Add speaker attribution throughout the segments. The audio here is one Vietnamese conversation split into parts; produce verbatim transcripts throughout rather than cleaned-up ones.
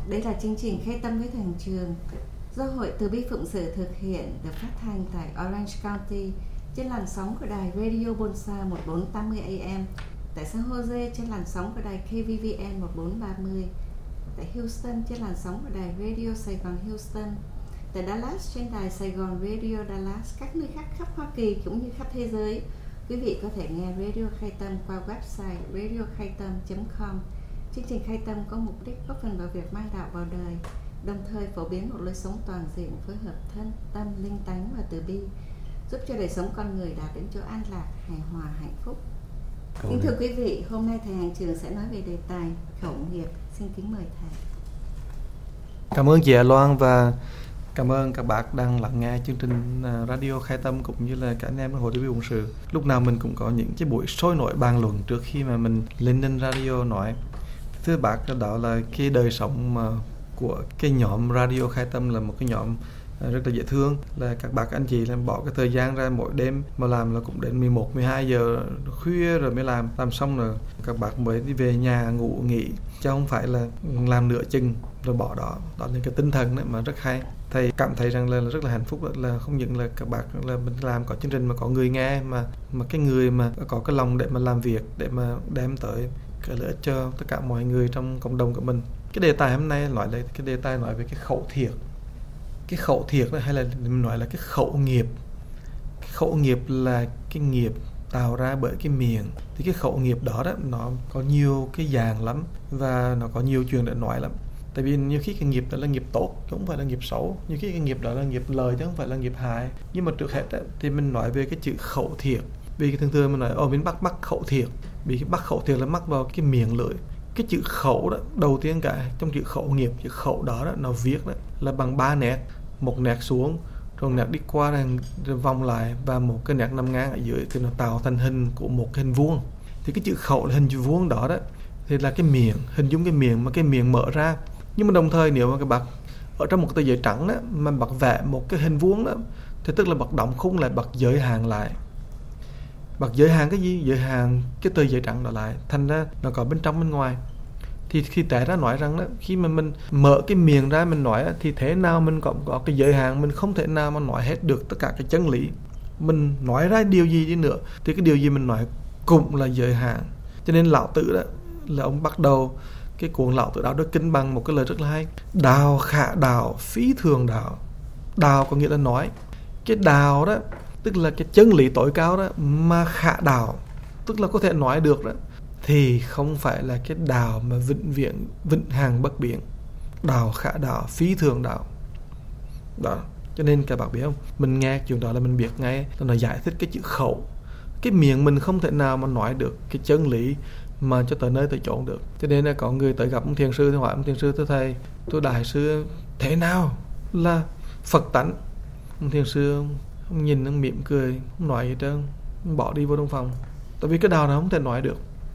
Speaker 1: đây là chương trình Khai Tâm với Thành Trường do Hội Từ Bi Phụng Sự thực hiện, được phát thanh tại Orange County trên làn sóng của đài Radio Bonsa một bốn tám mươi A M, tại San Jose trên làn sóng của đài K V V N một bốn ba mươi, tại Houston trên làn sóng của đài Radio Sài Gòn Houston, tại Dallas trên đài Sài Gòn Radio Dallas, các nơi khác khắp Hoa Kỳ cũng như khắp thế giới. Quý vị có thể nghe Radio Khai Tâm qua website radio khai tâm chấm com. Chương trình Khai Tâm có mục đích góp phần vào việc mang đạo vào đời, đồng thời phổ biến một lối sống toàn diện phối hợp thân, tâm, linh tánh và từ bi, giúp cho đời sống con người đạt đến chỗ an lạc, hài hòa, hạnh phúc. Kính thưa quý vị, hôm nay thầy Hàng Trường sẽ nói về đề tài khẩu nghiệp. Xin kính mời thầy.
Speaker 2: Cảm ơn chị Hà Loan và cảm ơn các bạn đang lắng nghe chương trình Radio Khai Tâm cũng như là cả anh em ở Hội Từ Bi Phụng Sự. Lúc nào mình cũng có những cái buổi sôi nổi bàn luận trước khi mà mình lên lên radio nói. Thưa bác, đó là cái đời sống mà của cái nhóm Radio Khai Tâm là một cái nhóm rất là dễ thương, là các bác anh chị làm bỏ cái thời gian ra mỗi đêm mà làm là cũng đến mười một, mười hai giờ khuya rồi mới làm, làm xong rồi các bác mới đi về nhà ngủ nghỉ, chứ không phải là làm nửa chừng rồi bỏ đó. Đó là cái tinh thần đấy mà rất hay. Thầy cảm thấy rằng là rất là hạnh phúc, là không những là các bác là mình làm có chương trình mà có người nghe, mà mà cái người mà có cái lòng để mà làm việc, để mà đem tới cái lợi ích cho tất cả mọi người trong cộng đồng của mình. Cái đề tài hôm nay nói là cái đề tài nói về cái khẩu thiệt. Cái khẩu thiệt đó, hay là mình nói là cái khẩu nghiệp. Cái khẩu nghiệp là cái nghiệp tạo ra bởi cái miệng. Thì cái khẩu nghiệp đó đó nó có nhiều cái dạng lắm và nó có nhiều chuyện để nói lắm. Tại vì nhiều khi cái nghiệp đó là nghiệp tốt chứ không phải là nghiệp xấu, nhiều khi cái nghiệp đó là nghiệp lời chứ không phải là nghiệp hại. Nhưng mà trước hết đó, thì mình nói về cái chữ khẩu thiệt. Vì cái thường thường mình nói ồ mình bắt bắt khẩu thiệt, vì cái bắt khẩu thiệt là mắc vào cái miệng lưỡi. Cái chữ khẩu đó, đầu tiên cả trong chữ khẩu nghiệp, chữ khẩu đó, đó nó viết đó là bằng ba nét, một nét xuống, rồi nét đi qua rồi vòng lại và một cái nét nằm ngang ở dưới, thì nó tạo thành hình của một cái hình vuông. Thì cái chữ khẩu là hình chữ vuông đó đó thì là cái miệng, hình dung cái miệng mà cái miệng mở ra. Nhưng mà đồng thời nếu mà các bạn ở trong một tờ giấy trắng đó mà bạn vẽ một cái hình vuông đó thì tức là bạn đóng khung lại, bạn giới hạn lại. Bạn giới hạn cái gì? Giới hạn cái tờ giấy trắng đó lại, thành ra nó có bên trong bên ngoài. Thì khi té ra nói rằng đó, khi mà mình mở cái miệng ra mình nói thì thế nào mình có, có cái giới hạn, mình không thể nào mà nói hết được tất cả cái chân lý. Mình nói ra điều gì đi nữa thì cái điều gì mình nói cũng là giới hạn. Cho nên Lão Tử đó là ông bắt đầu cái cuốn Lão Tử Đạo Đức Kinh bằng một cái lời rất là hay: đào khả đạo, phí thường đạo. Đào có nghĩa là nói. Cái đào đó tức là cái chân lý tối cao đó, mà khả đạo tức là có thể nói được đó, thì không phải là cái đạo mà vĩnh viễn, vĩnh hằng bất biến. Đạo khả đạo, phí thường đạo. Đó, cho nên các bạn biết không, mình nghe chuyện đó là mình biết ngay, nó giải thích cái chữ khẩu. Cái miệng mình không thể nào mà nói được cái chân lý mà cho tới nơi tới chốn được. Cho nên là có người tới gặp ông thiền sư thì hỏi ông thiền sư: thưa thầy, tôi đại sư thế nào là Phật tánh? Ông thiền sư ông nhìn, ông mỉm cười, không nói gì trơn, bỏ đi vô trong phòng. Tại vì cái đạo nó không thể nói được.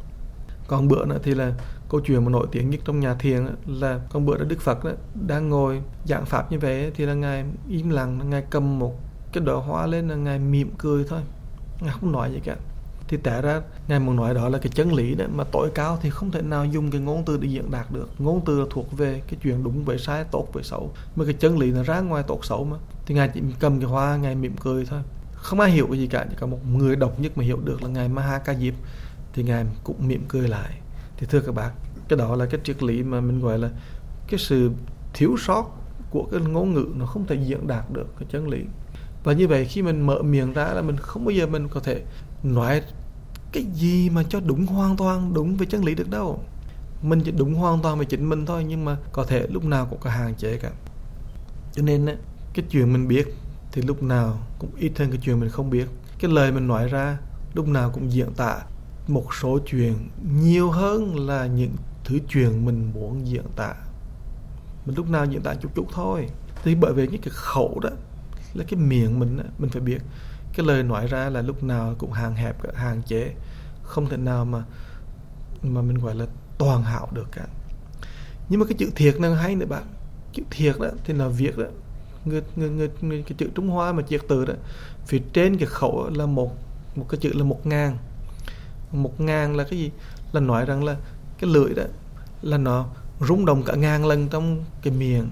Speaker 2: Còn bữa nữa thì là câu chuyện mà nổi tiếng nhất trong nhà thiền là con bữa đó Đức Phật đó, đang ngồi giảng pháp như vậy thì là Ngài im lặng, Ngài cầm một cái đóa hoa lên là Ngài mỉm cười thôi, Ngài không nói gì cả. Thì té ra Ngài muốn nói đó là cái chân lý đó mà tối cao thì không thể nào dùng cái ngôn từ để diễn đạt được. Ngôn từ là thuộc về cái chuyện đúng với sai, tốt với xấu, mà cái chân lý nó ra ngoài tốt xấu mà. Thì Ngài chỉ cầm cái hoa, Ngài mỉm cười thôi, không ai hiểu cái gì cả. Chỉ có một người độc nhất mà hiểu được là Ngài Maha Ca Diếp, thì Ngài cũng mỉm cười lại. Thì thưa các bạn, cái đó là cái triết lý mà mình gọi là cái sự thiếu sót của cái ngôn ngữ, nó không thể diễn đạt được cái chân lý. Và như vậy khi mình mở miệng ra là mình không bao giờ mình có thể nói cái gì mà cho đúng hoàn toàn đúng với chân lý được đâu. Mình chỉ đúng hoàn toàn với chính mình thôi, nhưng mà có thể lúc nào cũng có hạn chế cả. Cho nên cái chuyện mình biết thì lúc nào cũng ít hơn cái chuyện mình không biết. Cái lời mình nói ra lúc nào cũng diễn tả một số chuyện nhiều hơn là những thứ chuyện mình muốn diễn tả. Mình lúc nào diễn tả chút chút thôi. Thì bởi vì những cái khẩu đó là cái miệng mình đó, mình phải biết cái lời nói ra là lúc nào cũng hạn hẹp, hạn chế, không thể nào mà mà mình gọi là toàn hảo được cả. Nhưng mà cái chữ thiệt nó hay nữa bạn. Chữ thiệt đó thì là viết đó, người, người, người, người, cái chữ Trung Hoa mà triệt từ đó, phía trên cái khẩu là một một cái chữ là một ngàn. Một ngàn là cái gì? Là nói rằng là cái lưỡi đó là nó rung động cả ngàn lần trong cái miệng,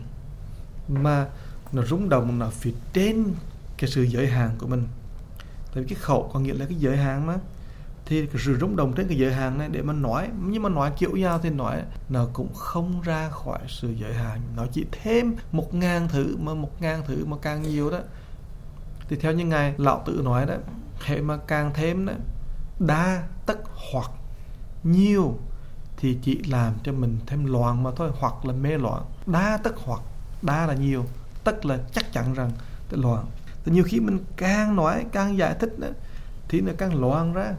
Speaker 2: mà nó rung động nó phía trên cái sự giới hạn của mình. Tại vì cái khẩu có nghĩa là cái giới hạn mà, thì cái sự rung động trên cái giới hạn này để mà nói, nhưng mà nói kiểu nhau thì nói nó cũng không ra khỏi sự giới hạn, nó chỉ thêm một ngàn thứ, mà một ngàn thứ mà càng nhiều đó thì theo như ngài Lão Tử nói đó, hệ mà càng thêm đó, đa tất hoặc nhiều thì chỉ làm cho mình thêm loạn mà thôi, hoặc là mê loạn. Đa tất hoặc, đa là nhiều, tất là chắc chắn rằng cái loạn. Thì nhiều khi mình càng nói càng giải thích đó, thì nó càng loạn ra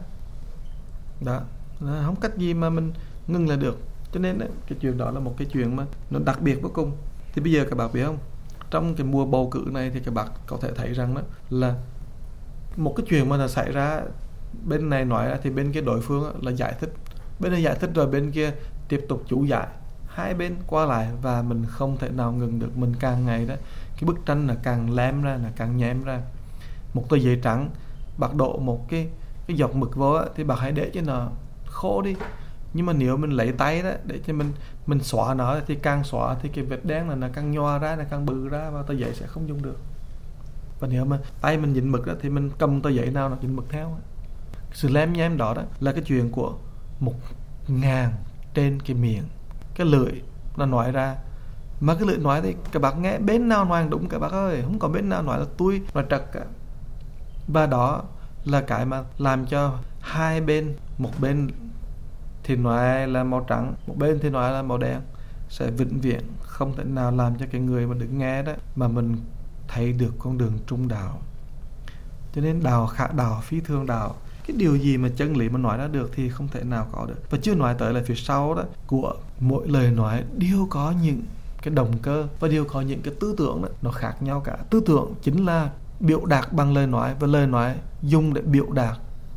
Speaker 2: đó, không cách gì mà mình ngưng là được. Cho nên đó, cái chuyện đó là một cái chuyện mà nó đặc biệt vô cùng. Thì bây giờ các bạn biết không, trong cái mùa bầu cử này thì các bạn có thể thấy rằng đó là một cái chuyện mà nó xảy ra, bên này nói ra thì bên kia đối phương là giải thích, bên này giải thích rồi bên kia tiếp tục chủ giải, hai bên qua lại và mình không thể nào ngừng được. Mình càng ngày đó, cái bức tranh là càng lem ra, là càng nhém ra. Một tờ giấy trắng, bạc đổ một cái cái giọt mực vô á, thì bạc hãy để cho nó khô đi. Nhưng mà nếu mình lấy tay đó để cho mình mình xóa nó, thì càng xóa thì cái vết đen là nó càng nhòa ra, nó càng bự ra, và tờ giấy sẽ không dùng được. Và nếu mà tay mình dính mực đó, thì mình cầm tờ giấy nào nó dính mực theo. Sự lem nhem đó, đó là cái chuyện của một ngàn trên cái miệng. Cái lưỡi nó nói ra, mà cái lưỡi nói thì các bác nghe bên nào nói đúng các bác ơi, không có bên nào nói là tôi nói trật cả. Và đó là cái mà làm cho hai bên, một bên thì nói là màu trắng, một bên thì nói là màu đen, sẽ vĩnh viễn không thể nào làm cho cái người mà được nghe đó mà mình thấy được con đường trung đạo. Cho nên đạo khả đạo, phi thường đạo, cái điều gì mà chân lý mà nói ra được thì không thể nào có được. Và chưa nói tới là phía sau đó của mỗi lời nói đều có những cái động cơ và đều có những cái tư tưởng đó, nó khác nhau cả. Tư tưởng chính là biểu đạt bằng lời nói, và lời nói dùng để biểu đạt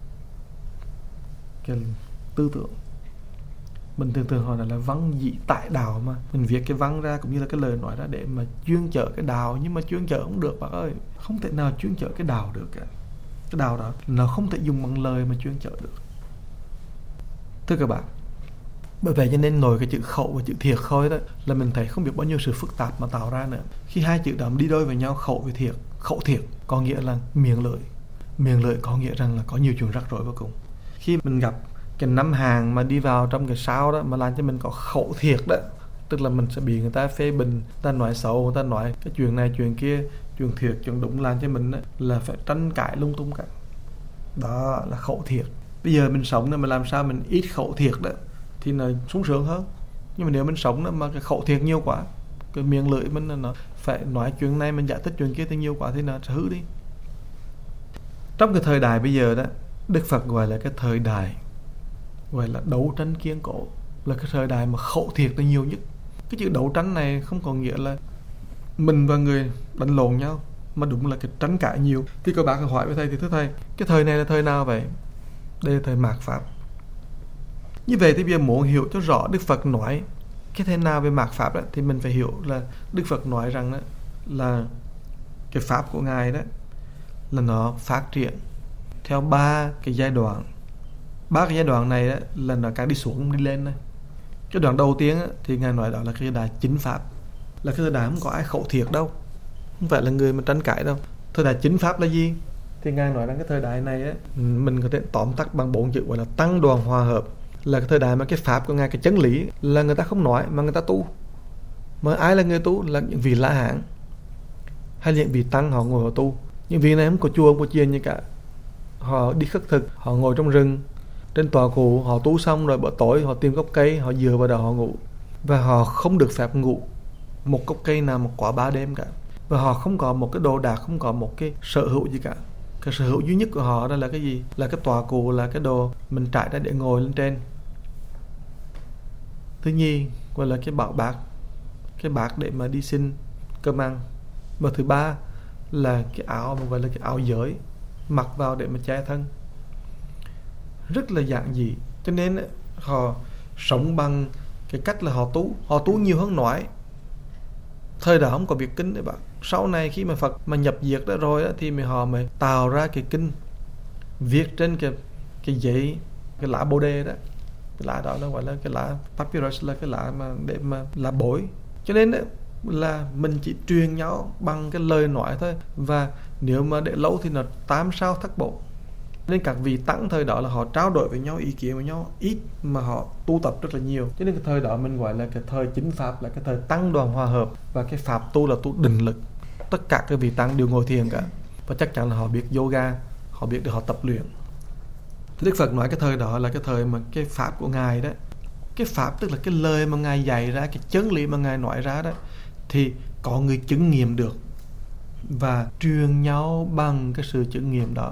Speaker 2: cái tư tưởng. Mình thường thường hỏi là văn dị tại đạo, mà mình viết cái văn ra cũng như là cái lời nói ra để mà chuyên chở cái đạo, nhưng mà chuyên chở không được bác ơi, không thể nào chuyên chở cái đạo được cả. Cái đạo đó nó không thể dùng bằng lời mà chuyên chở được. Thưa các bạn, bởi vậy cho nên nổi cái chữ khẩu và chữ thiệt khôi đó là mình thấy không biết bao nhiêu sự phức tạp mà tạo ra nữa. Khi hai chữ đó đi đôi với nhau, khẩu với thiệt, khẩu thiệt có nghĩa là miệng lưỡi, miệng lưỡi có nghĩa rằng là có nhiều chuyện rắc rối vô cùng. Khi mình gặp cái năm hàng mà đi vào trong cái sao đó mà làm cho mình có khẩu thiệt đó, tức là mình sẽ bị người ta phê bình, người ta nói xấu, người ta nói cái chuyện này chuyện kia, chuyện thiệt chuyện đúng, làm cho mình đó là phải tranh cãi lung tung cả. Đó là khẩu thiệt. Bây giờ mình sống đó mà làm sao mình ít khẩu thiệt đó thì nó sung sướng hơn. Nhưng mà nếu mình sống đó mà cái khẩu thiệt nhiều quá, cái miệng lưỡi mình nó phải nói chuyện này, mình giải thích chuyện kia thì nhiều quá thì nó sẽ hư đi. Trong cái thời đại bây giờ đó, Đức Phật gọi là cái thời đại gọi là đấu tranh kiên cố, là cái thời đại mà khẩu thiệt là nhiều nhất. Cái chữ đấu tranh này không có nghĩa là mình và người đánh lộn nhau, mà đúng là cái tranh cãi nhiều. Thì các bạn hỏi với thầy thì thưa thầy, cái thời này là thời nào vậy? Đây là thời mạt Pháp. Như vậy thì bây giờ muốn hiểu cho rõ Đức Phật nói cái thế nào về mạt Pháp đó, thì mình phải hiểu là Đức Phật nói rằng đó, là cái Pháp của Ngài đó là nó phát triển theo ba cái giai đoạn. Ba cái giai đoạn này đó, là nó càng đi xuống đi lên này. Cái đoạn đầu tiên đó, thì Ngài nói đó là cái thời đại chính Pháp, là cái thời đại không có ai khẩu thiệt đâu, không phải là người mà tranh cãi đâu. Thời đại chính Pháp là gì? Thì Ngài nói rằng cái thời đại này á, mình có thể tóm tắt bằng bốn chữ gọi là tăng đoàn hòa hợp. Là cái thời đại mà cái Pháp của Ngài, cái chân lý là người ta không nói mà người ta tu. Mà ai là người tu? Là những vị La Hán hay những vị tăng họ ngồi họ tu. Những vị này không có chùa không có chiền gì cả, họ đi khất thực, họ ngồi trong rừng trên tòa cụ, họ tu xong rồi bữa tối họ tìm gốc cây, họ dựa vào đó họ ngủ. Và họ không được phép ngủ một gốc cây nào mà quá ba đêm cả. Và họ không có một cái đồ đạc, không có một cái sở hữu gì cả. Cái sở hữu duy nhất của họ đó là cái gì? Là cái tòa cụ, là cái đồ mình trải ra để ngồi lên trên. Thứ nhì gọi là cái bảo bạc, cái bạc để mà đi xin cơm ăn. Và thứ ba là cái áo mà gọi là cái áo giới, mặc vào để mà che thân. Rất là giản dị. Cho nên họ sống bằng cái cách là họ tu. Họ tu nhiều hơn nói. Thời đó không có việc kinh đấy bạn. Sau này khi mà Phật mà nhập diệt đó rồi đó, thì họ mới tạo ra cái kinh viết trên cái, cái giấy, cái lá bồ đề đó. Cái lá đó nó gọi là cái lá papyrus, là cái lá mà để mà lá bối. Cho nên đấy, là mình chỉ truyền nhau bằng cái lời nói thôi, và nếu mà để lâu thì nó tám sao thất bộ. Nên các vị tăng thời đó là họ trao đổi với nhau, ý kiến với nhau ít mà họ tu tập rất là nhiều. Cho nên cái thời đó mình gọi là cái thời chính pháp, là cái thời tăng đoàn hòa hợp, và cái pháp tu là tu định lực. Tất cả các vị tăng đều ngồi thiền cả, và chắc chắn là họ biết yoga, họ biết để họ tập luyện. Đức Phật nói cái thời đó là cái thời mà cái pháp của Ngài đó, cái pháp tức là cái lời mà Ngài dạy ra, cái chân lý mà Ngài nói ra đó, thì có người chứng nghiệm được và truyền nhau bằng cái sự chứng nghiệm đó.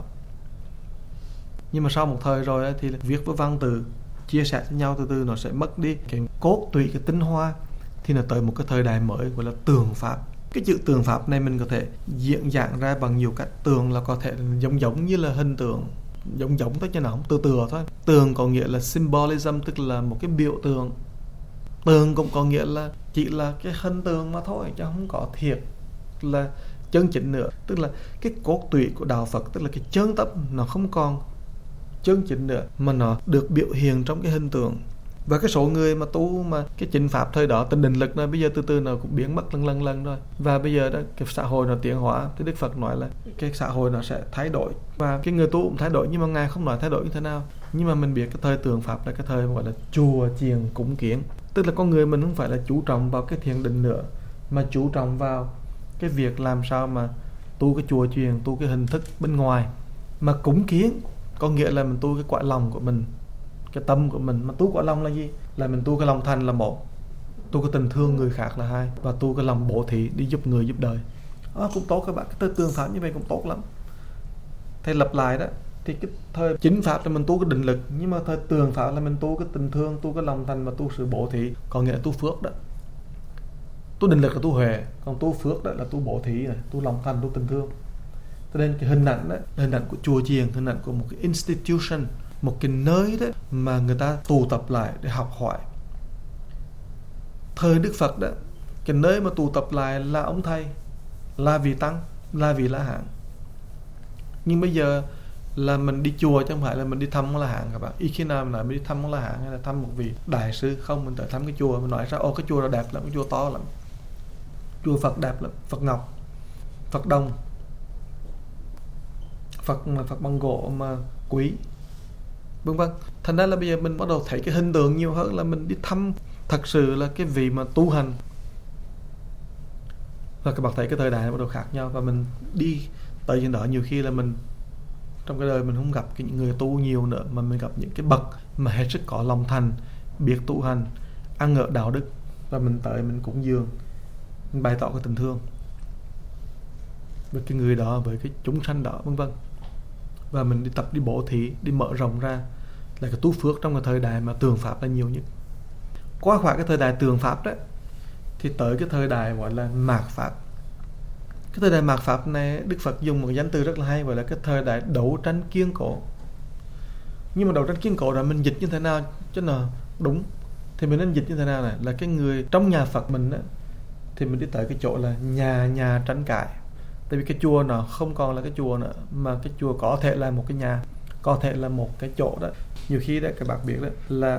Speaker 2: Nhưng mà sau một thời rồi thì viết với văn từ, chia sẻ với nhau từ từ nó sẽ mất đi cái cốt tủy, cái tinh hoa, thì nó tới một cái thời đại mới gọi là tường pháp. Cái chữ tường pháp này mình có thể diễn dạng ra bằng nhiều cách. Tường là có thể giống giống như là hình tượng, giống giống thôi chứ nào không từ từ thôi. Tường có nghĩa là symbolism, tức là một cái biểu tượng. Tường cũng có nghĩa là chỉ là cái hình tượng mà thôi, chứ không có thiệt là chân chính nữa. Tức là cái cốt tủy của đạo Phật, tức là cái chân tâm nó không còn chân chính nữa, mà nó được biểu hiện trong cái hình tượng. Và cái số người mà tu mà cái chính pháp thời đó, tình định lực nó bây giờ từ từ nó cũng biến mất lần lần lần rồi. Và bây giờ đó cái xã hội nó tiến hóa, thì Đức Phật nói là cái xã hội nó sẽ thay đổi, và cái người tu cũng thay đổi, nhưng mà Ngài không nói thay đổi như thế nào. Nhưng mà mình biết cái thời tường pháp là cái thời gọi là chùa chiền cúng kiến. Tức là con người mình không phải là chú trọng vào cái thiền định nữa, mà chú trọng vào cái việc làm sao mà tu cái chùa chiền, tu cái hình thức bên ngoài. Mà cúng kiến có nghĩa là mình tu cái quả lòng của mình, cái tâm của mình. Mà tu quả lòng là gì? Là mình tu cái lòng thành là một, tu cái tình thương người khác là hai, và tu cái lòng bố thí đi giúp người giúp đời. Đó, cũng tốt các bạn. Cái thời tường pháp như vậy cũng tốt lắm. Thầy lặp lại đó, thì cái thời chính pháp là mình tu cái định lực, nhưng mà thời tường pháp là mình tu cái tình thương, tu cái lòng thành và tu sự bố thí, có nghĩa là tu phước đó. Tu định lực là tu huệ, còn tu phước đó là tu bố thí này, tu lòng thành, tu tình thương. Cho nên cái hình ảnh đó, hình ảnh của chùa chiền, hình ảnh của một cái institution, một cái nơi đó mà người ta tụ tập lại để học hỏi. Thời Đức Phật đó, cái nơi mà tụ tập lại là ông thầy, là vị tăng, là vị La Hán. Nhưng bây giờ là mình đi chùa chứ không phải là mình đi thăm ông La Hán các bạn. Ít khi nào mình nói mình đi thăm ông La Hán hay là thăm một vị đại sư, không, mình tới thăm cái chùa, mình nói ra ô cái chùa đó đẹp lắm, cái chùa to lắm, chùa Phật đẹp lắm, Phật ngọc, Phật đồng, Phật mà Phật bằng gỗ mà quý, vân vân. Thành ra là bây giờ mình bắt đầu thấy cái hình tượng nhiều hơn là mình đi thăm thật sự là cái vị mà tu hành. Và các bạn thấy cái thời đại nó bắt đầu khác nhau, và mình đi tới trên đó nhiều khi là mình trong cái đời mình không gặp cái những người tu nhiều nữa, mà mình gặp những cái bậc mà hết sức có lòng thành, biết tu hành, ăn ở đạo đức, và mình tới mình cúng dường, mình bày tỏ cái tình thương với cái người đó, với cái chúng sanh đó, vân vân. Và mình đi tập đi bố thí, đi mở rộng ra là cái tu phước trong cái thời đại mà tường pháp là nhiều nhất. Qua khỏi cái thời đại tường pháp đó thì tới cái thời đại gọi là mạt pháp. Cái thời đại mạt pháp này Đức Phật dùng một cái danh từ rất là hay, gọi là cái thời đại đấu tranh kiên cố. Nhưng mà đấu tranh kiên cố là mình dịch như thế nào cho nó đúng, thì mình nên dịch như thế nào này, là cái người trong nhà Phật mình đó, thì mình đi tới cái chỗ là nhà nhà tranh cãi. Tại vì cái chùa nó không còn là cái chùa nữa, mà cái chùa có thể là một cái nhà, có thể là một cái chỗ đó. Nhiều khi đó các bạn biết đó là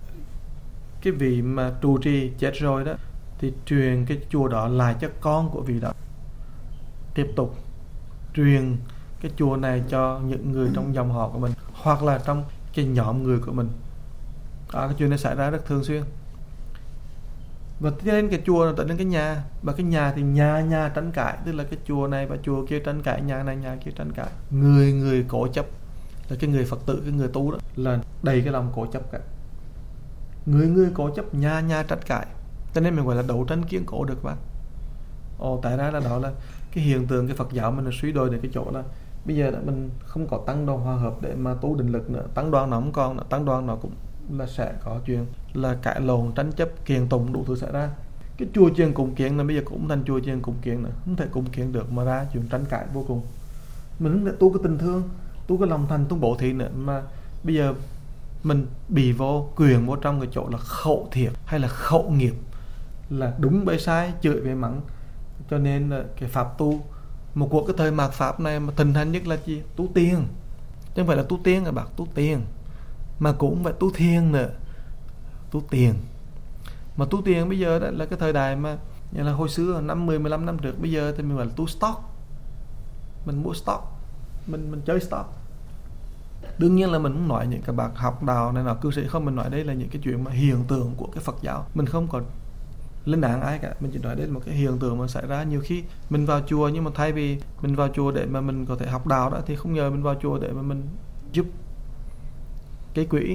Speaker 2: cái vị mà trụ trì chết rồi đó, thì truyền cái chùa đó lại cho con của vị đó, tiếp tục truyền cái chùa này cho những người trong dòng họ của mình, hoặc là trong cái nhóm người của mình. Đó, cái chuyện này xảy ra rất thường xuyên. Và cho nên cái chùa nó trở nên cái nhà, và cái nhà thì nhà nhà tranh cãi, tức là cái chùa này và chùa kia tranh cãi, nhà này nhà kia tranh cãi, người người cố chấp. Là cái người Phật tử, cái người tu đó là đầy cái lòng cố chấp cả, người người cố chấp, nhà nhà tranh cãi. Cho nên mình gọi là đấu tranh kiên cố được bạn. Ồ, tại ra là đó là cái hiện tượng cái Phật giáo mình là suy đồi đến cái chỗ là bây giờ là mình không có tăng đoàn hòa hợp để mà tu định lực nữa, tăng đoàn nó không còn nữa, tăng đoàn nó cũng là sẽ có chuyện là cãi lộn, tranh chấp, kiện tụng đủ thứ xảy ra. Cái chùa chiền cúng kiến là bây giờ cũng thành chùa chiền cúng kiến nữa, không thể cúng kiến được mà ra chuyện tranh cãi vô cùng. Mình không thể tu cái tình thương, tu cái lòng thành, tu bổ thí nữa, mà bây giờ mình bị vô quyền vô trong cái chỗ là khẩu thiệt hay là khẩu nghiệp, là đúng với sai, chửi với mắng. Cho nên là cái pháp tu một cuộc cái thời mạt pháp này mà thịnh hành nhất là gì? Tu tiên. Chứ không phải là tu tiên các bạn, tu tiền, mà cũng phải tu thiền nữa. tu tiền. Mà tu tiền bây giờ đó là cái thời đại mà như là hồi xưa năm mười mười lăm năm trước, bây giờ thì mình gọi là tu stock. Mình mua stock, mình mình chơi stock. Đương nhiên là mình cũng nói những cái bác học đạo này nọ cư sĩ không, mình nói đây là những cái chuyện mà hiện tượng của cái Phật giáo. Mình không còn lên án ai cả, mình chỉ nói đây là một cái hiện tượng mà xảy ra. Nhiều khi mình vào chùa, nhưng mà thay vì mình vào chùa để mà mình có thể học đạo đó, thì không ngờ mình vào chùa để mà mình giúp cái quỹ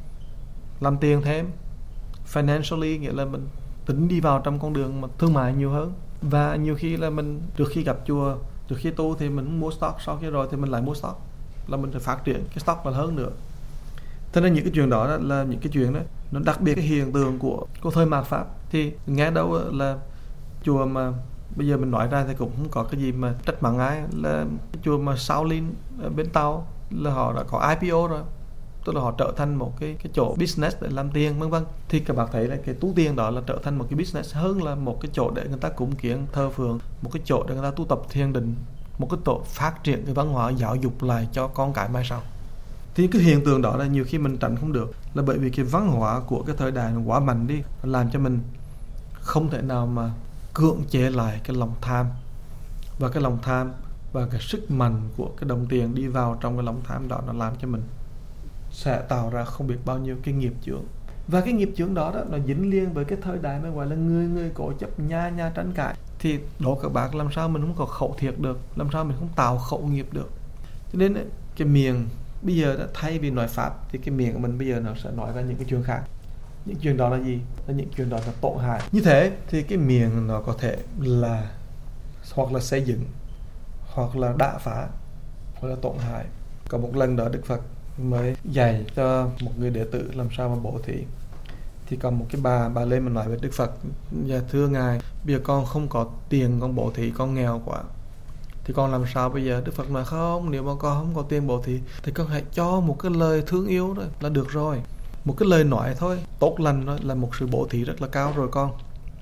Speaker 2: làm tiền thêm financially, nghĩa là mình tính đi vào trong con đường mà thương mại nhiều hơn. Và nhiều khi là mình trước khi gặp chùa, trước khi tu thì mình mua stock, sau khi rồi thì mình lại mua stock, là mình phải phát triển cái stock là hơn nữa. Thế nên những cái chuyện đó, đó là những cái chuyện đó nó đặc biệt cái hiện tượng của của thời mạt Pháp. Thì nghe đâu là chùa mà bây giờ mình nói ra thì cũng không có cái gì mà trách mắng ai, là cái chùa mà Shaolin ở bên Tàu là họ đã có I P O rồi, tức là họ trở thành một cái cái chỗ business để làm tiền vân vân. Thì các bạn thấy là cái tu tiền đó là trở thành một cái business hơn là một cái chỗ để người ta cúng kiến thờ phượng, một cái chỗ để người ta tu tập thiền định, một cái tổ phát triển cái văn hóa giáo dục lại cho con cái mai sau. Thì cái hiện tượng đó là nhiều khi mình tránh không được, là bởi vì cái văn hóa của cái thời đại nó quá mạnh đi, làm cho mình không thể nào mà cưỡng chế lại cái lòng tham. Và cái lòng tham và cái sức mạnh của cái đồng tiền đi vào trong cái lòng tham đó, nó làm cho mình sẽ tạo ra không biết bao nhiêu cái nghiệp chướng. Và cái nghiệp chướng đó, đó nó dính liền với cái thời đại mà gọi là người người cố chấp, nha nha tranh cãi. Thì đó các bạn, làm sao mình không có khẩu thiệt được, làm sao mình không tạo khẩu nghiệp được. Cho nên ấy, cái miệng bây giờ đã thay vì nói Pháp thì cái miệng của mình bây giờ nó sẽ nói ra những cái chuyện khác. Những chuyện đó là gì? Là những chuyện đó là tổn hại. Như thế thì cái miệng nó có thể là hoặc là xây dựng, hoặc là đả phá, hoặc là tổn hại. Có một lần đó Đức Phật mới dạy cho một người đệ tử làm sao mà bố thí. Thì còn một cái bà bà lên mà nói với Đức Phật: dạ thưa ngài, bây giờ con không có tiền con bố thí, con nghèo quá, thì con làm sao bây giờ? Đức Phật nói không, nếu mà con không có tiền bố thí thì con hãy cho một cái lời thương yêu đó là được rồi. Một cái lời nói thôi, tốt lành đó là một sự bố thí rất là cao rồi con.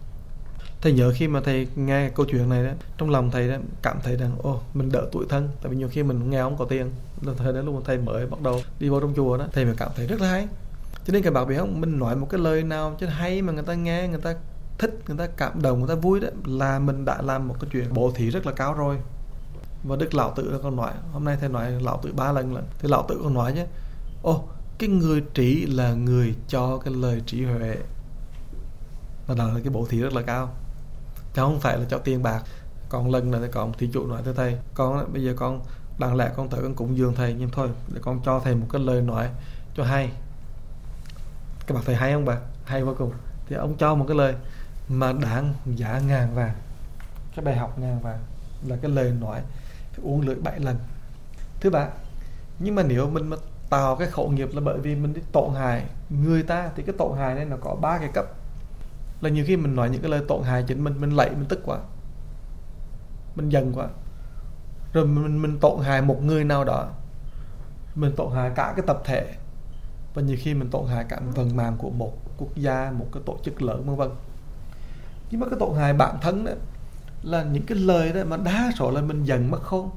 Speaker 2: Thầy nhớ khi mà thầy nghe câu chuyện này đó, trong lòng thầy đó cảm thấy rằng ô, mình đỡ tủi thân. Tại vì nhiều khi mình nghèo không có tiền, là thời đó lúc mà thầy mới bắt đầu đi vào trong chùa đó, thầy mới cảm thấy rất là hay. Cho nên các bạn biết không, mình nói một cái lời nào chứ hay mà người ta nghe, người ta thích, người ta cảm động, người ta vui đó, là mình đã làm một cái chuyện bố thí rất là cao rồi. Và Đức Lão Tử đã còn nói, hôm nay thầy nói Lão Tử ba lần lần, thì Lão Tử còn nói chứ, ô, cái người trí là người cho cái lời trí huệ, và đó là cái bố thí rất là cao, chứ không phải là cho tiền bạc. Còn lần này thì còn thí chủ nói với thầy, con bây giờ con đáng lẽ con tới con cúng dường thầy, nhưng thôi để con cho thầy một cái lời nói cho hay. Các bạn thấy hay không bà? Hay vô cùng. Thì ông cho một cái lời mà đáng giá ngàn vàng, cái bài học ngàn vàng, là cái lời nói phải uống lưỡi bảy lần. Thứ ba, nhưng mà nếu mình mà tạo cái khẩu nghiệp là bởi vì mình đi tổn hại người ta, thì cái tổn hại này nó có ba cái cấp. Là nhiều khi mình nói những cái lời tổn hại chính mình, mình lạy, mình tức quá, mình giận quá, rồi mình, mình tổn hại một người nào đó, mình tổn hại cả cái tập thể, và nhiều khi mình tổn hại cả vận mạng của một quốc gia, một cái tổ chức lớn vân vân. Nhưng mà cái tổn hại bản thân đó là những cái lời đó mà đa số là mình giận mất khôn.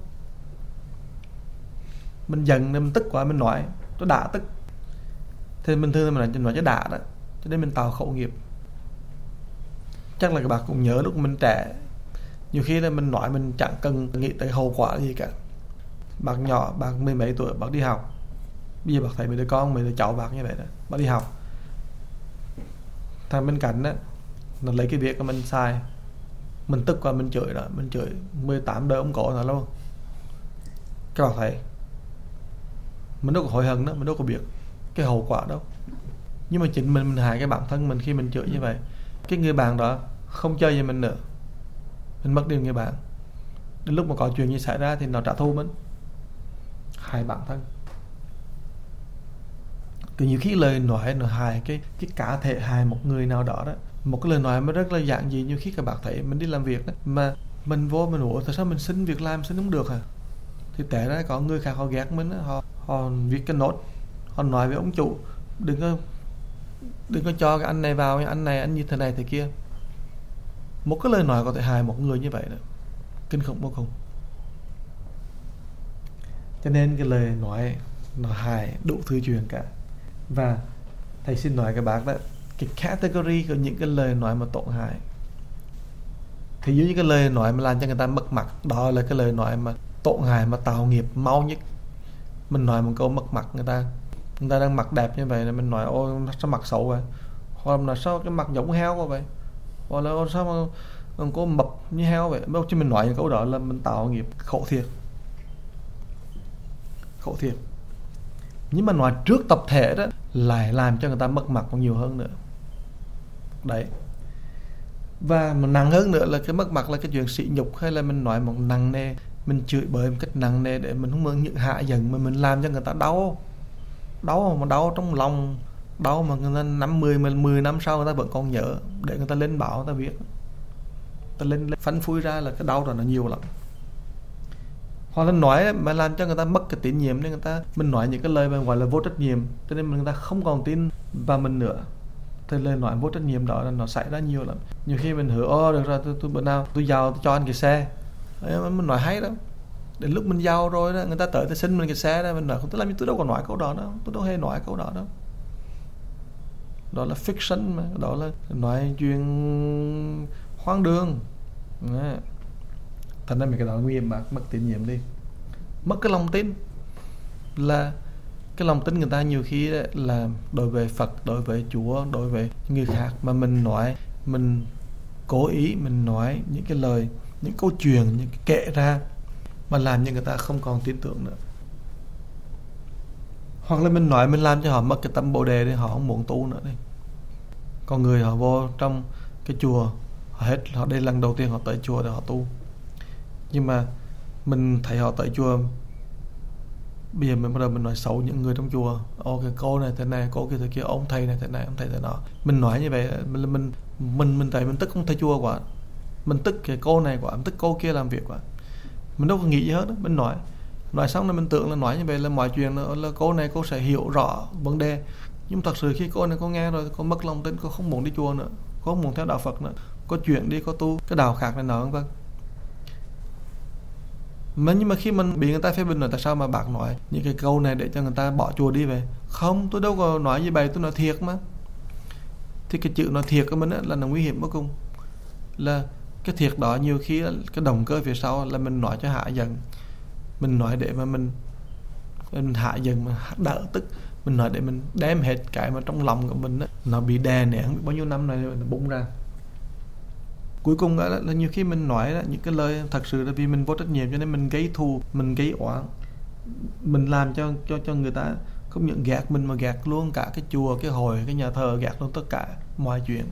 Speaker 2: Mình giận nên mình tức quá, mình nói nó đã tức, thì mình thường mình nói cho đã đó, cho nên mình tạo khẩu nghiệp. Chắc là các bạn cũng nhớ lúc mình trẻ, nhiều khi là mình nói mình chẳng cần nghĩ tới hậu quả gì cả. Bác nhỏ, bác mười mấy tuổi, bác đi học. Bây giờ bác thấy mấy đứa con, mấy đứa cháu bác như vậy đó, bác đi học, thằng bên cạnh đó nó lấy cái việc của mình sai, mình tức quá mình chửi đó, mình chửi mười tám đời ông cổ nó luôn. Các bạn thấy mình đâu có hối hận đó, mình đâu có biết cái hậu quả đâu. Nhưng mà chính mình mình hại cái bản thân mình khi mình chửi như vậy. Cái người bạn đó không chơi với mình nữa, mình mất đi người bạn. Đến lúc mà có chuyện gì xảy ra thì nó trả thù mình, hại bản thân. Cứ nhiều khi lời nói nó hại cái cái cá thể, hại một người nào đó đó. Một cái lời nói mà rất là giản dị, nhiều khi các bạn thấy mình đi làm việc đó, mà mình vô mình ủa tại sao mình xin việc làm xin không được à? Thì té ra có người khác họ ghét mình đó, họ họ viết cái nốt, họ nói với ông chủ đừng có đừng có cho cái anh này vào, anh này anh như thế này thế kia. Một cái lời nói có thể hại một người như vậy đó, kinh khủng vô cùng. Cho nên cái lời nói nó hại đủ thứ chuyện cả. Và thầy xin nói các bác đó, cái category của những cái lời nói mà tổn hại. Thì giống như cái lời nói mà làm cho người ta mất mặt, đó là cái lời nói mà tổn hại, mà tạo nghiệp mau nhất. Mình nói một câu mất mặt người ta, người ta đang mặt đẹp như vậy là mình nói ôi sao mặt xấu vậy, hoặc là sao cái mặt giống heo quá vậy, hoặc là sao mà còn có mập như heo vậy. Nếu chứ mình nói những câu đó là mình tạo nghiệp khổ thiệt, khổ thiệt. Nhưng mà nói trước tập thể đó lại làm cho người ta mất mặt còn nhiều hơn nữa. Đấy. Và mà nặng hơn nữa là cái mất mặt là cái chuyện sỉ nhục, hay là mình nói một nặng nề, mình chửi bới một cách nặng nề để mình không muốn những hạ giận, mà mình làm cho người ta đau. Đau mà đau trong lòng, đau mà người ta năm mười mười năm sau người ta vẫn còn nhớ, để người ta lên báo người ta biết. Ta lên, lên phanh phui ra là cái đau rồi nó nhiều lắm. Hoặc là nói mà làm cho người ta mất cái tín nhiệm, nên người ta mình nói những cái lời mà gọi là vô trách nhiệm, cho nên người ta không còn tin vào mình nữa. Thì lời nói vô trách nhiệm đó là nó xảy ra nhiều lắm. Nhiều khi mình hứa ô được rồi, tôi, tôi bữa nào tôi giàu tôi cho anh cái xe. Đấy, mình nói hay lắm. Đến lúc mình giàu rồi đó, người ta tới tới xin mình cái xe đó, mình nói không, tôi làm như tôi đâu có nói câu đó đâu, tôi đâu hề nói câu đó đâu. Đó là fiction mà, đó là nói chuyện hoang đường. Đấy. Thành ra mấy cái đó nguy hiểm, mà mất tín nhiệm đi, mất cái lòng tin. Là cái lòng tin người ta nhiều khi là đối với Phật, đối với Chúa, đối với người khác, mà mình nói, mình cố ý mình nói những cái lời, những câu chuyện, những cái kệ ra mà làm cho người ta không còn tin tưởng nữa. Hoặc là mình nói mình làm cho họ mất cái tâm bồ đề đi, họ không muốn tu nữa đi. Còn người họ vô trong cái chùa, họ hết, họ đây lần đầu tiên họ tới chùa để họ tu, nhưng mà mình thấy họ tới chùa, bây giờ mình bắt đầu mình nói xấu những người trong chùa. Ô cái cô này thế này, cô kia thế kia, ông thầy này thế này, ông thầy thế nọ. Mình nói như vậy mình mình mình mình thấy mình tức ông thầy chùa quá, mình tức cái cô này quá, mình tức cô kia làm việc quá. Mình đâu có nghĩ gì hết đó. Mình nói nói xong là mình tưởng là nói như vậy là mọi chuyện là, là cô này cô sẽ hiểu rõ vấn đề. Nhưng thật sự khi cô này cô nghe rồi, cô mất lòng tin, cô không muốn đi chùa nữa, cô không muốn theo đạo Phật nữa, có chuyện đi, có tu cái đạo khác này nọ vân vân. Mà nhưng mà khi mình bị người ta phê bình rồi, tại sao mà bác nói những cái câu này để cho người ta bỏ chùa đi về? Không, tôi đâu có nói gì vậy, tôi nói thiệt mà. Thì cái chữ nói thiệt của mình là nó nguy hiểm vô cùng. Là cái thiệt đó nhiều khi cái động cơ phía sau là mình nói cho hạ giận, mình nói để mà mình mình hạ giận, mà đỡ tức, mình nói để mình đem hết cái mà trong lòng của mình đó, nó bị đè nén bao nhiêu năm này nó bung ra. Cuối cùng đó là nhiều khi mình nói đó, những cái lời thật sự là vì mình vô trách nhiệm, cho nên mình gây thù, mình gây oán, mình làm cho cho cho người ta không những gạt mình mà gạt luôn cả cái chùa, cái hội, cái nhà thờ, gạt luôn tất cả mọi chuyện.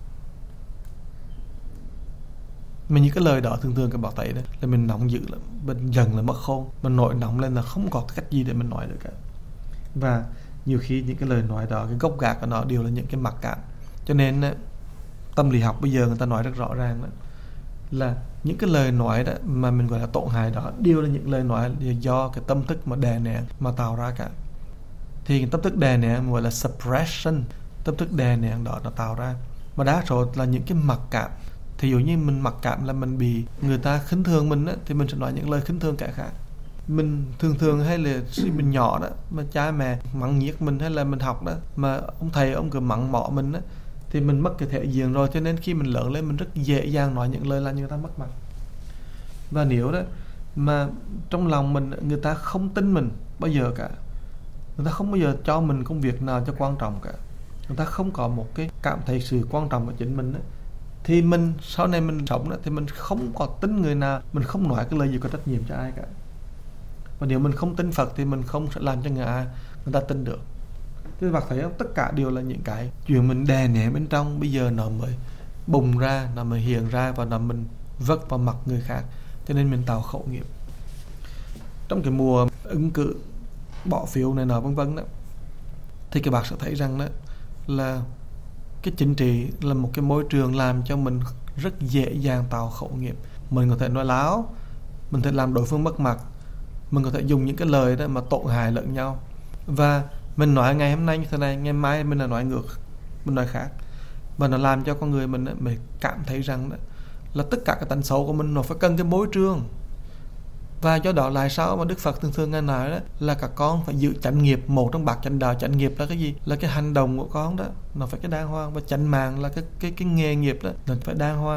Speaker 2: Mà những cái lời đó thường thường các bạn thấy đó là mình nóng dữ lắm, mình dần là mất khôn, mình nổi nóng lên là không có cách gì để mình nói được cả. Và nhiều khi những cái lời nói đó, cái gốc gác của nó đều là những cái mặc cảm. Cho nên tâm lý học bây giờ người ta nói rất rõ ràng đó, là những cái lời nói đó mà mình gọi là tổn hại đó đều là những lời nói do cái tâm thức mà đè nén mà tạo ra cả. Thì cái tâm thức đè nén gọi là suppression, tâm thức đè nén đó nó tạo ra. Mà đa số là những cái mặc cảm. Thì dụ như mình mặc cảm là mình bị người ta khinh thường mình á, thì mình sẽ nói những lời khinh thường kẻ khác. Mình thường thường hay là khi mình nhỏ đó, mà cha mẹ mắng nhiếc mình, hay là mình học đó, mà ông thầy ông cứ mắng mỏ mình á, thì mình mất cái thể diện rồi. Cho nên khi mình lớn lên mình rất dễ dàng nói những lời làm người ta mất mặt. Và nếu đó mà trong lòng mình người ta không tin mình bao giờ cả, người ta không bao giờ cho mình công việc nào cho quan trọng cả, người ta không có một cái cảm thấy sự quan trọng của chính mình đó, thì mình sau này mình sống đó, thì mình không có tin người nào, mình không nói cái lời gì có trách nhiệm cho ai cả. Và nếu mình không tin Phật thì mình không sẽ làm cho người ai người ta tin được. Thế bạn thấy không? Tất cả đều là những cái chuyện mình đè nén bên trong, bây giờ nó mới bùng ra, nó mới hiện ra, và nó mình vất vào mặt người khác, cho nên mình tạo khẩu nghiệp. Trong cái mùa ứng cử bỏ phiếu này nọ vân vân đó, thì các bạn sẽ thấy rằng đó là cái chính trị là một cái môi trường làm cho mình rất dễ dàng tạo khẩu nghiệp. Mình có thể nói láo, mình có thể làm đối phương mất mặt, mình có thể dùng những cái lời đó mà tổn hại lẫn nhau. Và mình nói ngày hôm nay như thế này, ngày mai mình là nói ngược, mình nói khác. Và nó làm cho con người mình, mình cảm thấy rằng đó, là tất cả cái tánh xấu của mình nó phải cần cái môi trường. Và do đó lại sao mà Đức Phật thường thường Ngài nói đó là các con phải giữ chánh nghiệp. Một trong bát chánh đạo, chánh nghiệp là cái gì? Là cái hành động của con đó, nó phải cái đàng hoàng. Và chánh mạng là cái cái cái nghề nghiệp đó, nó phải đàng hoàng.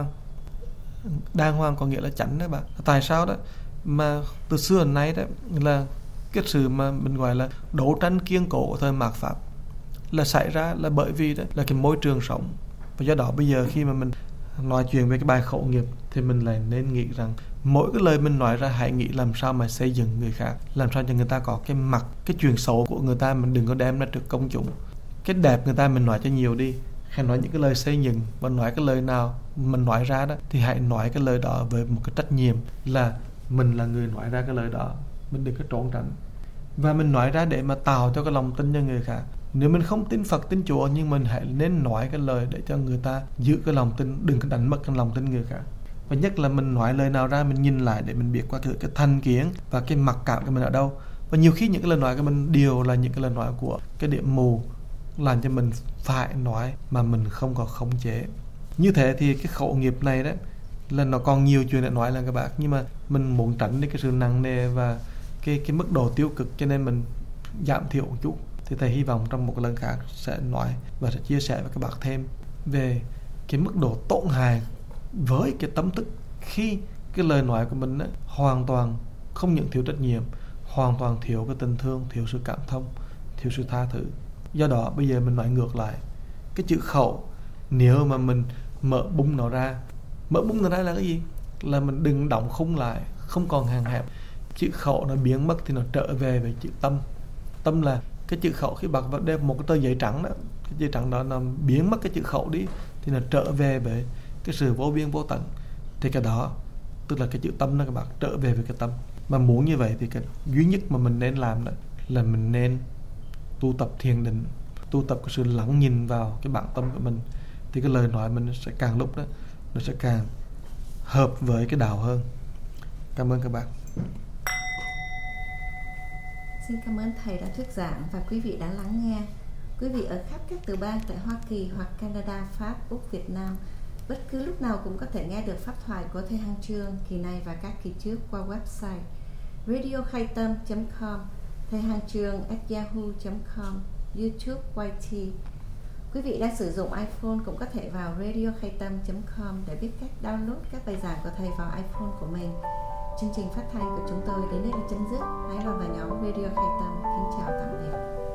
Speaker 2: Đàng hoàng có nghĩa là chánh đó bạn. Tại sao đó mà từ xưa đến nay đó là cái sự mà mình gọi là đấu tranh kiên cố của thời mạt Pháp là xảy ra là bởi vì đó là cái môi trường sống. Và do đó bây giờ khi mà mình nói chuyện về cái bài khẩu nghiệp thì mình lại nên nghĩ rằng mỗi cái lời mình nói ra hãy nghĩ làm sao mà xây dựng người khác, làm sao cho người ta có cái mặt, cái chuyện xấu của người ta mình đừng có đem ra trước công chúng. Cái đẹp người ta mình nói cho nhiều đi, hãy nói những cái lời xây dựng. Và nói cái lời nào mình nói ra đó thì hãy nói cái lời đó với một cái trách nhiệm là mình là người nói ra cái lời đó, mình đừng có trốn tránh. Và mình nói ra để mà tạo cho cái lòng tin cho người khác. Nếu mình không tin Phật, tin Chúa, nhưng mình hãy nên nói cái lời để cho người ta giữ cái lòng tin, đừng có đánh mất cái lòng tin người khác. Và nhất là mình nói lời nào ra mình nhìn lại để mình biết qua cái, cái thành kiến và cái mặc cảm của mình ở đâu. Và nhiều khi những cái lời nói của mình đều là những cái lời nói của cái điểm mù, làm cho mình phải nói mà mình không có khống chế. Như thế thì cái khẩu nghiệp này đấy là nó còn nhiều chuyện để nói là các bạn, nhưng mà mình muốn tránh đi cái sự nặng nề và cái cái mức độ tiêu cực, cho nên mình giảm thiểu một chút. Thì thầy hy vọng trong một lần khác sẽ nói và sẽ chia sẻ với các bạn thêm về cái mức độ tổn hại với cái tâm thức khi cái lời nói của mình ấy, hoàn toàn không những thiếu trách nhiệm, hoàn toàn thiếu cái tình thương, thiếu sự cảm thông, thiếu sự tha thứ. Do đó bây giờ mình nói ngược lại, cái chữ khẩu nếu mà mình mở bung nó ra, mở bung nó ra là cái gì? Là mình đừng đóng khung lại, không còn hạn hẹp. Chữ khẩu nó biến mất thì nó trở về với chữ tâm. Tâm là cái chữ khẩu, khi bạn đem một cái tờ giấy trắng đó, cái giấy trắng đó nó biến mất cái chữ khẩu đi thì nó trở về với cái sự vô biên vô tận. Thì cái đó tức là cái chữ tâm đó các bạn, trở về với cái tâm. Mà muốn như vậy thì cái duy nhất mà mình nên làm đó là mình nên tu tập thiền định, tu tập cái sự lắng nhìn vào cái bản tâm của mình, thì cái lời nói mình sẽ càng lúc đó nó sẽ càng hợp với cái đạo hơn. Cảm ơn các bạn.
Speaker 1: Xin cảm ơn thầy đã thuyết giảng và quý vị đã lắng nghe. Quý vị ở khắp các tiểu bang tại Hoa Kỳ hoặc Canada, Pháp, Úc, Việt Nam bất cứ lúc nào cũng có thể nghe được pháp thoại của thầy Hằng Chương kỳ này và các kỳ trước qua website radio khai tâm chấm com, thầy Hằng Chương at yahoo chấm com, YouTube Y T. Quý vị đang sử dụng iPhone cũng có thể vào radio khai tâm chấm com để biết cách download các bài giảng của thầy vào iPhone của mình. Chương trình phát thanh của chúng tôi đến đây là chấm dứt. Hãy vào vào nhóm Radio Khai Tâm. Kính chào tạm biệt.